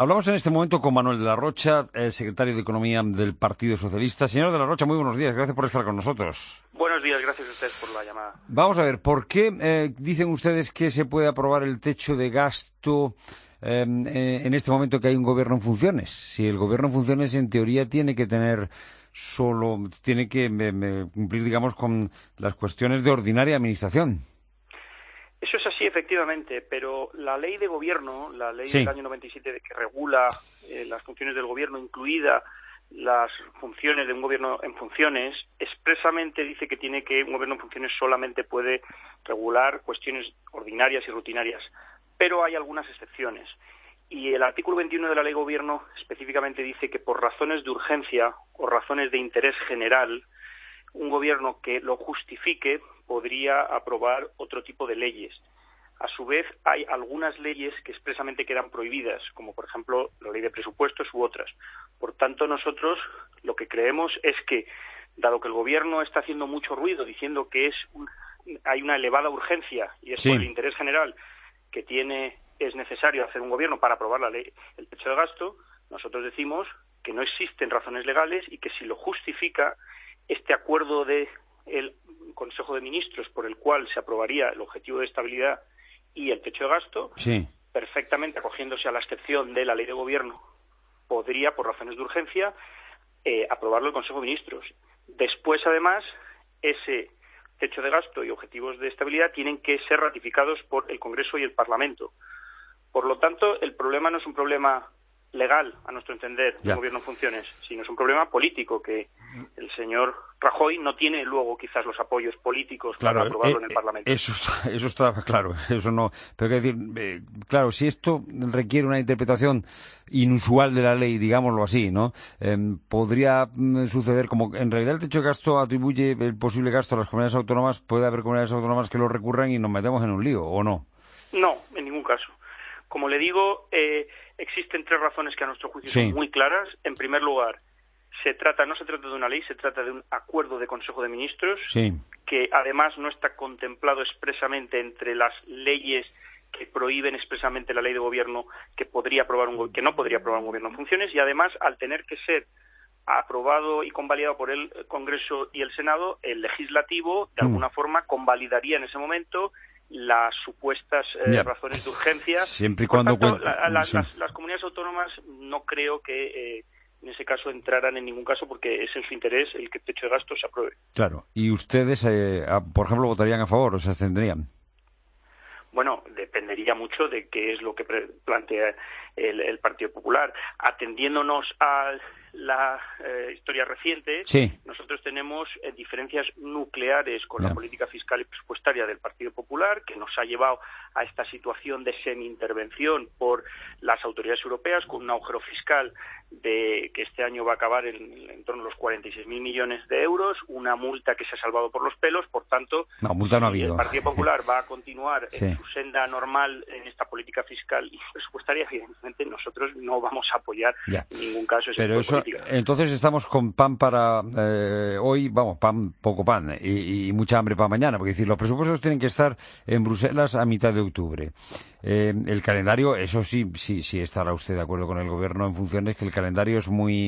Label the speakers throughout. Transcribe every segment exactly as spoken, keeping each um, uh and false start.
Speaker 1: Hablamos en este momento con Manuel de la Rocha, el secretario de Economía del Partido Socialista. Señor de la Rocha, muy buenos días. Gracias por estar con nosotros.
Speaker 2: Buenos días, gracias a ustedes por la llamada.
Speaker 1: Vamos a ver, ¿por qué eh, dicen ustedes que se puede aprobar el techo de gasto eh, en este momento que hay un gobierno en funciones? Si el gobierno en funciones, en teoría, tiene que tener solo, tiene que eh, cumplir, digamos, con las cuestiones de ordinaria administración.
Speaker 2: Eso es así, efectivamente, pero la ley de gobierno, la ley
Speaker 1: sí.
Speaker 2: del año noventa y siete que regula eh, las funciones del gobierno, incluida las funciones de un gobierno en funciones, expresamente dice que tiene que un gobierno en funciones solamente puede regular cuestiones ordinarias y rutinarias, pero hay algunas excepciones. Y el artículo veintiuno de la ley de gobierno específicamente dice que por razones de urgencia o razones de interés general, un gobierno que lo justifique podría aprobar otro tipo de leyes. A su vez, hay algunas leyes que expresamente quedan prohibidas, como por ejemplo la ley de presupuestos u otras. Por tanto, nosotros lo que creemos es que, dado que el gobierno está haciendo mucho ruido diciendo que es un, hay una elevada urgencia y es
Speaker 1: sí.
Speaker 2: por el interés general que tiene es necesario hacer un gobierno para aprobar la ley, el techo de gasto, nosotros decimos que no existen razones legales y que si lo justifica este acuerdo del Consejo de Ministros por el cual se aprobaría el objetivo de estabilidad y el techo de gasto,
Speaker 1: sí.
Speaker 2: perfectamente acogiéndose a la excepción de la ley de gobierno, podría, por razones de urgencia, eh, aprobarlo el Consejo de Ministros. Después, además, ese techo de gasto y objetivos de estabilidad tienen que ser ratificados por el Congreso y el Parlamento. Por lo tanto, el problema no es un problema legal, a nuestro entender, de un gobierno en funciones, sino es un problema político que el señor Rajoy no tiene luego quizás los apoyos políticos
Speaker 1: claro,
Speaker 2: para aprobarlo
Speaker 1: eh,
Speaker 2: en el Parlamento.
Speaker 1: Eso, eso está claro, eso no. Pero hay que decir, eh, claro, si esto requiere una interpretación inusual de la ley, digámoslo así, ¿no? Eh, podría mm, suceder como en realidad el techo de gasto atribuye el posible gasto a las comunidades autónomas, puede haber comunidades autónomas que lo recurran y nos metemos en un lío, ¿o no?
Speaker 2: No, en ningún caso. Como le digo, eh, existen tres razones que a nuestro juicio
Speaker 1: sí.
Speaker 2: son muy claras. En primer lugar, se trata no se trata de una ley, se trata de un acuerdo de Consejo de Ministros,
Speaker 1: sí.
Speaker 2: que además no está contemplado expresamente entre las leyes que prohíben expresamente la ley de gobierno que podría aprobar un que no podría aprobar un gobierno en funciones, y además al tener que ser aprobado y convalidado por el Congreso y el Senado, el legislativo de alguna mm. forma convalidaría en ese momento las supuestas eh, razones de urgencia.
Speaker 1: Siempre y
Speaker 2: Por
Speaker 1: cuando
Speaker 2: tanto,
Speaker 1: cuente...
Speaker 2: la, la,
Speaker 1: sí.
Speaker 2: las, las comunidades autónomas no creo que eh, en ese caso entraran en ningún caso porque es en su interés el que el techo de gasto se apruebe.
Speaker 1: Claro. ¿Y ustedes, eh, a, por ejemplo, votarían a favor o se abstendrían?
Speaker 2: Bueno, dependería mucho de qué es lo que plantea el, el Partido Popular. Atendiéndonos a la eh, historia reciente,
Speaker 1: sí.
Speaker 2: nosotros tenemos eh, diferencias nucleares con
Speaker 1: yeah.
Speaker 2: la política fiscal y presupuestaria del Partido Popular, que nos ha llevado a esta situación de semi-intervención por las autoridades europeas, con un agujero fiscal de que este año va a acabar en, en torno a los cuarenta y seis mil millones de euros, una multa que se ha salvado por los pelos. Por tanto,
Speaker 1: no, multa no ha habido.
Speaker 2: El Partido Popular va a continuar
Speaker 1: sí.
Speaker 2: en su senda normal en esta política fiscal y presupuestaria. Evidentemente, nosotros no vamos a apoyar
Speaker 1: yeah.
Speaker 2: en ningún caso ese
Speaker 1: Pero
Speaker 2: tipo
Speaker 1: eso,
Speaker 2: de política.
Speaker 1: Entonces estamos con pan para eh, hoy, vamos, pan, poco pan y, y mucha hambre para mañana, porque es decir, los presupuestos tienen que estar en Bruselas a mitad de octubre. Eh, el calendario, eso sí, sí, sí estará usted de acuerdo con el gobierno en funciones, que el calendario es muy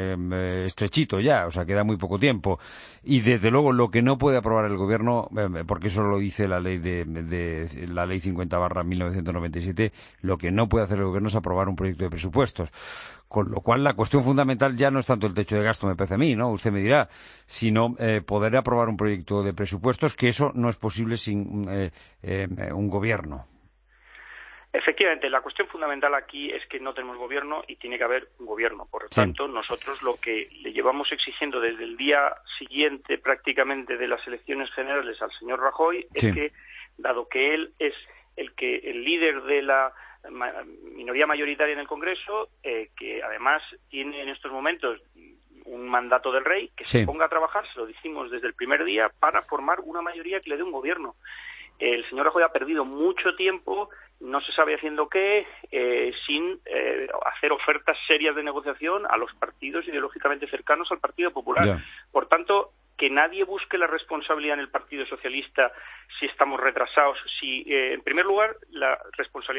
Speaker 1: eh, estrechito ya, o sea, queda muy poco tiempo. Y desde luego lo que no puede aprobar el gobierno, eh, porque eso lo dice la ley de, de la ley cincuenta barra mil novecientos noventa y siete, lo que no puede hacer el gobierno es aprobar un proyecto de presupuestos. Con lo cual la cuestión fundamental ya no es tanto el techo de gasto, me parece a mí, ¿no? Usted me dirá, sino eh, poder aprobar un proyecto de presupuestos, que eso no es posible sin eh, eh, un gobierno.
Speaker 2: Efectivamente, la cuestión fundamental aquí es que no tenemos gobierno y tiene que haber un gobierno. Por lo
Speaker 1: sí.
Speaker 2: tanto, nosotros lo que le llevamos exigiendo desde el día siguiente prácticamente de las elecciones generales al señor Rajoy es
Speaker 1: sí.
Speaker 2: que, dado que él es el que el líder de la minoría mayoritaria en el Congreso, eh, que además tiene en estos momentos un mandato del rey, que
Speaker 1: sí.
Speaker 2: se ponga a trabajar, se lo dijimos desde el primer día, para formar una mayoría que le dé un gobierno. El señor Rajoy ha perdido mucho tiempo, no se sabe haciendo qué, eh, sin eh, hacer ofertas serias de negociación a los partidos ideológicamente cercanos al Partido Popular.
Speaker 1: Yeah.
Speaker 2: Por tanto, que nadie busque la responsabilidad en el Partido Socialista si estamos retrasados. Si, eh, en primer lugar, la responsabilidad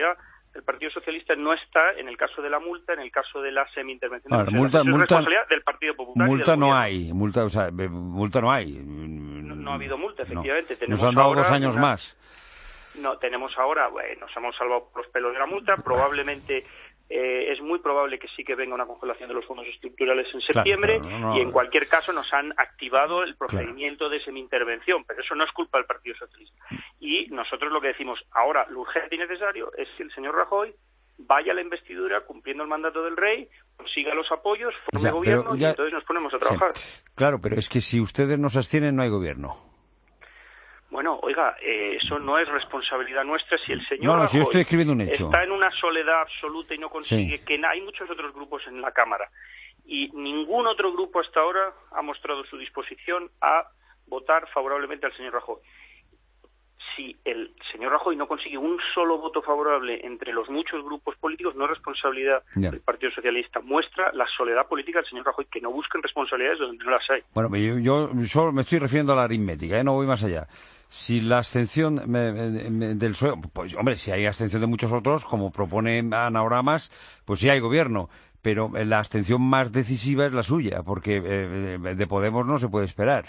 Speaker 2: el Partido Socialista no está en el caso de la multa, en el caso de la semi-intervención.
Speaker 1: Ah,
Speaker 2: de
Speaker 1: multa,
Speaker 2: es
Speaker 1: multa,
Speaker 2: responsabilidad del Partido Popular.
Speaker 1: Multa
Speaker 2: y del
Speaker 1: no
Speaker 2: gobierno.
Speaker 1: hay, multa, o sea, multa no hay.
Speaker 2: No, no ha habido multa, efectivamente.
Speaker 1: No.
Speaker 2: Tenemos
Speaker 1: Nos han dado
Speaker 2: ahora
Speaker 1: dos años
Speaker 2: una...
Speaker 1: más.
Speaker 2: No, tenemos ahora, bueno, nos hemos salvado por los pelos de la multa, probablemente... Eh, es muy probable que sí que venga una congelación de los fondos estructurales en septiembre,
Speaker 1: claro, claro, no, no.
Speaker 2: y en cualquier caso nos han activado el procedimiento claro. de semi-intervención, pero eso no es culpa del Partido Socialista. Y nosotros lo que decimos ahora, lo urgente y necesario es que el señor Rajoy vaya a la investidura cumpliendo el mandato del rey, consiga los apoyos, forme
Speaker 1: ya,
Speaker 2: gobierno
Speaker 1: ya...
Speaker 2: y entonces nos ponemos a trabajar.
Speaker 1: Sí. Claro, pero es que si ustedes no se abstienen no hay gobierno.
Speaker 2: Bueno, oiga, eh, eso no es responsabilidad nuestra. Si el señor
Speaker 1: no, no,
Speaker 2: Rajoy
Speaker 1: si yo estoy escribiendo un hecho.
Speaker 2: está en una soledad absoluta y no consigue,
Speaker 1: sí.
Speaker 2: que hay muchos otros grupos en la Cámara, y ningún otro grupo hasta ahora ha mostrado su disposición a votar favorablemente al señor Rajoy. Si el señor Rajoy no consigue un solo voto favorable entre los muchos grupos políticos, no es responsabilidad yeah. del Partido Socialista. Muestra la soledad política del señor Rajoy, que no busquen responsabilidades donde no las hay.
Speaker 1: Bueno, yo, yo solo me estoy refiriendo a la aritmética, ¿eh? No voy más allá. Si la abstención me, me, me, del P S O E, pues hombre, si hay abstención de muchos otros, como propone Ana Oramas, pues sí hay gobierno. Pero la abstención más decisiva es la suya, porque eh, de Podemos no se puede esperar.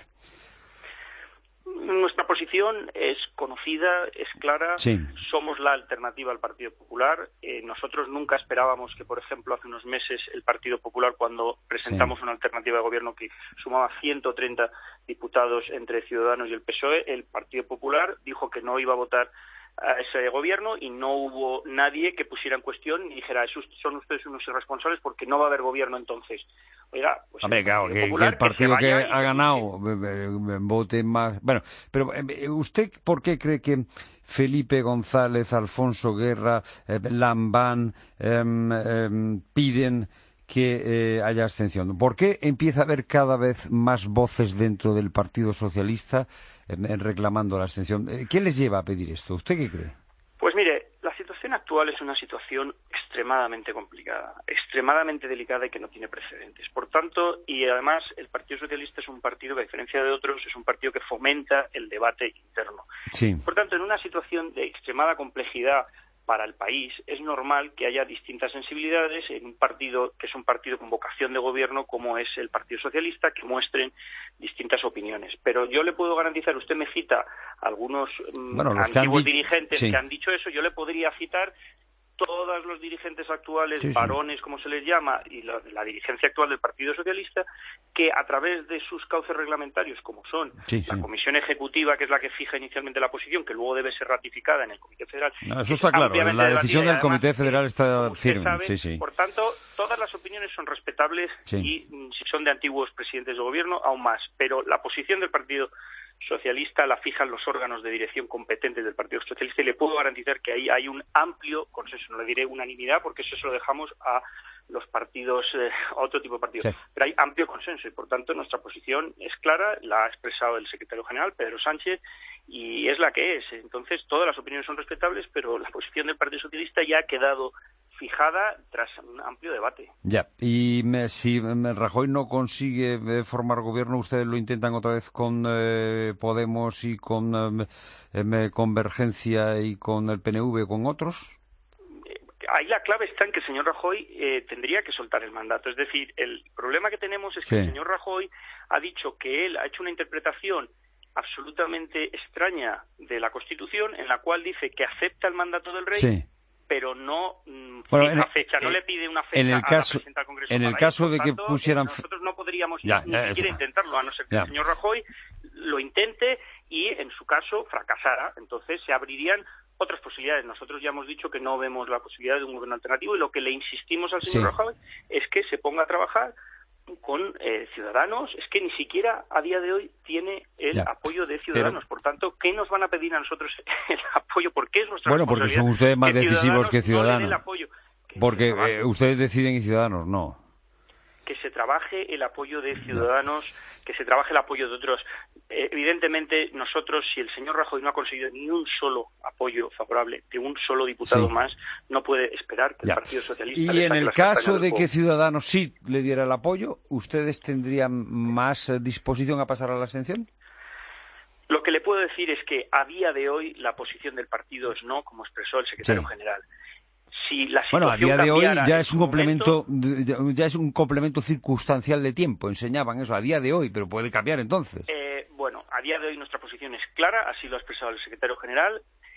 Speaker 2: Nuestra posición es conocida, es clara.
Speaker 1: Sí.
Speaker 2: Somos la alternativa al Partido Popular. Eh, nosotros nunca esperábamos que, por ejemplo, hace unos meses el Partido Popular, cuando presentamos sí. una alternativa de gobierno que sumaba ciento treinta diputados entre Ciudadanos y el P S O E, el Partido Popular dijo que no iba a votar a ese gobierno y no hubo nadie que pusiera en cuestión y dijera, son ustedes unos irresponsables porque no va a haber gobierno entonces. Oiga, pues
Speaker 1: Hombre,
Speaker 2: el
Speaker 1: claro,
Speaker 2: Partido
Speaker 1: que,
Speaker 2: Popular,
Speaker 1: que el partido que, que ha
Speaker 2: y...
Speaker 1: ganado vote más... Bueno, pero ¿usted por qué cree que Felipe González, Alfonso Guerra, eh, Lambán eh, eh, piden que eh, haya abstención? ¿Por qué empieza a haber cada vez más voces dentro del Partido Socialista eh, reclamando la abstención? ¿Qué les lleva a pedir esto? ¿Usted qué cree?
Speaker 2: Pues mire, la situación actual es una situación extremadamente complicada, extremadamente delicada y que no tiene precedentes. Por tanto, y además el Partido Socialista es un partido que, a diferencia de otros, es un partido que fomenta el debate interno.
Speaker 1: Sí.
Speaker 2: Por tanto, en una situación de extremada complejidad para el país, es normal que haya distintas sensibilidades en un partido que es un partido con vocación de gobierno como es el Partido Socialista, que muestren distintas opiniones. Pero yo le puedo garantizar, usted me cita algunos
Speaker 1: bueno,
Speaker 2: antiguos
Speaker 1: que di...
Speaker 2: dirigentes
Speaker 1: sí.
Speaker 2: que han dicho eso, yo le podría citar todos los dirigentes actuales,
Speaker 1: sí, sí.
Speaker 2: varones, como se les llama, y la, la dirigencia actual del Partido Socialista, que a través de sus cauces reglamentarios, como son
Speaker 1: sí,
Speaker 2: la
Speaker 1: sí.
Speaker 2: Comisión Ejecutiva, que es la que fija inicialmente la posición, que luego debe ser ratificada en el Comité Federal.
Speaker 1: No, eso está claro, la decisión del Comité Federal está firme.
Speaker 2: Sabe,
Speaker 1: sí, sí.
Speaker 2: Por tanto, todas las opiniones son respetables
Speaker 1: sí.
Speaker 2: y si son de antiguos presidentes de gobierno, aún más. Pero la posición del Partido Socialista la fijan los órganos de dirección competentes del Partido Socialista y le puedo garantizar que ahí hay un amplio consenso, no le diré unanimidad porque eso se lo dejamos a los partidos, eh, a otro tipo de partidos,
Speaker 1: sí.
Speaker 2: pero hay amplio consenso y por tanto nuestra posición es clara, la ha expresado el secretario general Pedro Sánchez y es la que es. Entonces todas las opiniones son respetables, pero la posición del Partido Socialista ya ha quedado fijada tras un amplio debate.
Speaker 1: Ya, y me, si me, Rajoy no consigue eh, formar gobierno, ¿ustedes lo intentan otra vez con eh, Podemos y con eh, eh, Convergencia y con el P N V, con otros?
Speaker 2: Ahí la clave está en que el señor Rajoy eh, tendría que soltar el mandato. Es decir, el problema que tenemos es que
Speaker 1: sí.
Speaker 2: el señor Rajoy ha dicho que él ha hecho una interpretación absolutamente extraña de la Constitución en la cual dice que acepta el mandato del rey,
Speaker 1: sí.
Speaker 2: pero no mm,
Speaker 1: bueno,
Speaker 2: fija
Speaker 1: en,
Speaker 2: fecha, no
Speaker 1: en,
Speaker 2: le pide una fecha
Speaker 1: en el
Speaker 2: a
Speaker 1: caso,
Speaker 2: la presidenta del Congreso.
Speaker 1: En el
Speaker 2: para
Speaker 1: caso
Speaker 2: ir.
Speaker 1: de
Speaker 2: Por
Speaker 1: que
Speaker 2: tanto,
Speaker 1: pusieran...
Speaker 2: nosotros no podríamos
Speaker 1: ya,
Speaker 2: ni
Speaker 1: ya,
Speaker 2: siquiera
Speaker 1: ya.
Speaker 2: intentarlo, a no ser que
Speaker 1: ya.
Speaker 2: el señor Rajoy lo intente y en su caso fracasara. Entonces se abrirían otras posibilidades. Nosotros ya hemos dicho que no vemos la posibilidad de un gobierno alternativo y lo que le insistimos al señor
Speaker 1: sí.
Speaker 2: Rajoy es que se ponga a trabajar con eh, Ciudadanos. Es que ni siquiera a día de hoy tiene el
Speaker 1: ya.
Speaker 2: apoyo de Ciudadanos. Pero... Por tanto, ¿qué nos van a pedir a nosotros el apoyo? ¿Por qué es nuestra
Speaker 1: Bueno, porque son ustedes más decisivos que Ciudadanos.
Speaker 2: No apoyo, que
Speaker 1: porque eh, ustedes deciden y Ciudadanos no.
Speaker 2: Que se trabaje el apoyo de Ciudadanos, no. que se trabaje el apoyo de otros. Eh, evidentemente, nosotros, si el señor Rajoy no ha conseguido ni un solo apoyo favorable de un solo diputado sí. más, no puede esperar que
Speaker 1: ya.
Speaker 2: el Partido Socialista...
Speaker 1: Y
Speaker 2: le
Speaker 1: en el
Speaker 2: las
Speaker 1: caso de
Speaker 2: juego.
Speaker 1: que Ciudadanos sí le diera el apoyo, ¿ustedes tendrían más disposición a pasar a la abstención?
Speaker 2: Lo que le puedo decir es que a día de hoy la posición del partido es no, como expresó el secretario
Speaker 1: sí.
Speaker 2: general. si la situación
Speaker 1: bueno, a día de hoy ya es un complemento,
Speaker 2: momento,
Speaker 1: ya es un complemento circunstancial de tiempo, enseñaban eso a día de hoy, pero puede cambiar entonces.
Speaker 2: Eh, bueno, a día de hoy nuestra posición es clara, así lo ha expresado el secretario general,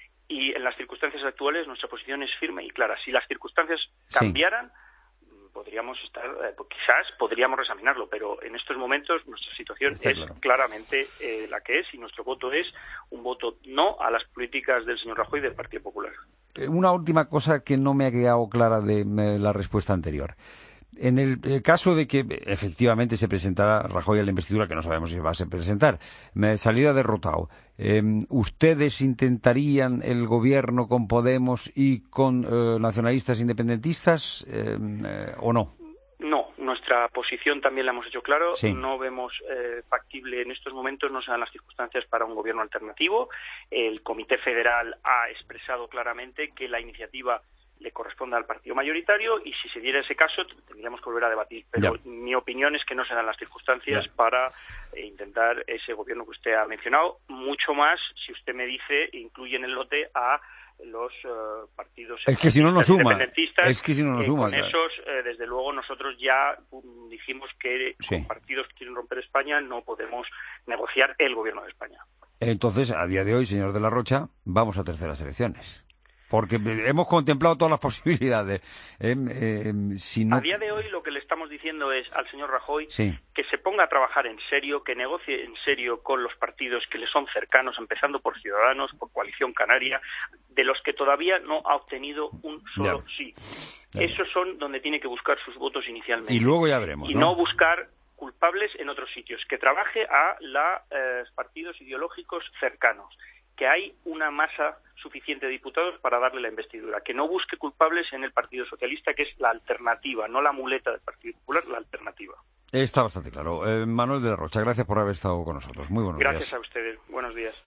Speaker 2: y en las circunstancias actuales nuestra posición es firme y clara. Si las circunstancias cambiaran, sí, podríamos estar, eh, quizás podríamos reexaminarlo, pero en estos momentos nuestra situación Está es claro. claramente eh, la que es, y nuestro voto es un voto no a las políticas del señor Rajoy y del Partido Popular.
Speaker 1: Una última cosa que no me ha quedado clara de, de la respuesta anterior. En el, el caso de que efectivamente se presentara Rajoy a la investidura, que no sabemos si va a se presentar, me saliera derrotado, eh, ¿ustedes intentarían el gobierno con Podemos y con eh, nacionalistas independentistas eh, eh, o no?
Speaker 2: No, nuestra posición también la hemos hecho claro.
Speaker 1: Sí.
Speaker 2: No vemos eh, factible en estos momentos, no se dan las circunstancias para un gobierno alternativo. El Comité Federal ha expresado claramente que la iniciativa le corresponde al partido mayoritario, y si se diera ese caso tendríamos que volver a debatir, pero ya. mi opinión es que no se dan las circunstancias ya. para eh, intentar ese gobierno que usted ha mencionado, mucho más si usted me dice incluye en el lote a los uh, partidos
Speaker 1: es que si no nos suma
Speaker 2: independentistas.
Speaker 1: Es que si no nos
Speaker 2: eh,
Speaker 1: suma
Speaker 2: con
Speaker 1: claro.
Speaker 2: esos eh, desde luego nosotros ya um, dijimos que
Speaker 1: sí.
Speaker 2: con partidos que quieren romper España no podemos negociar el gobierno de España.
Speaker 1: Entonces, a día de hoy, señor de la Rocha, vamos a terceras elecciones. Porque hemos contemplado todas las posibilidades. Eh, eh, si no...
Speaker 2: A día de hoy lo que le estamos diciendo es al señor Rajoy
Speaker 1: sí.
Speaker 2: que se ponga a trabajar en serio, que negocie en serio con los partidos que le son cercanos, empezando por Ciudadanos, por Coalición Canaria, de los que todavía no ha obtenido un solo ya. sí. Ya. Esos son donde tiene que buscar sus votos inicialmente.
Speaker 1: Y luego ya veremos,
Speaker 2: Y
Speaker 1: ¿no?
Speaker 2: no buscar culpables en otros sitios, que trabaje a los eh, partidos ideológicos cercanos, que hay una masa suficiente de diputados para darle la investidura, que no busque culpables en el Partido Socialista, que es la alternativa, no la muleta del Partido Popular, la alternativa.
Speaker 1: Está bastante claro. Eh, Manuel de la Rocha, gracias por haber estado con nosotros. Muy buenos
Speaker 2: gracias
Speaker 1: días.
Speaker 2: Gracias a ustedes. Buenos días.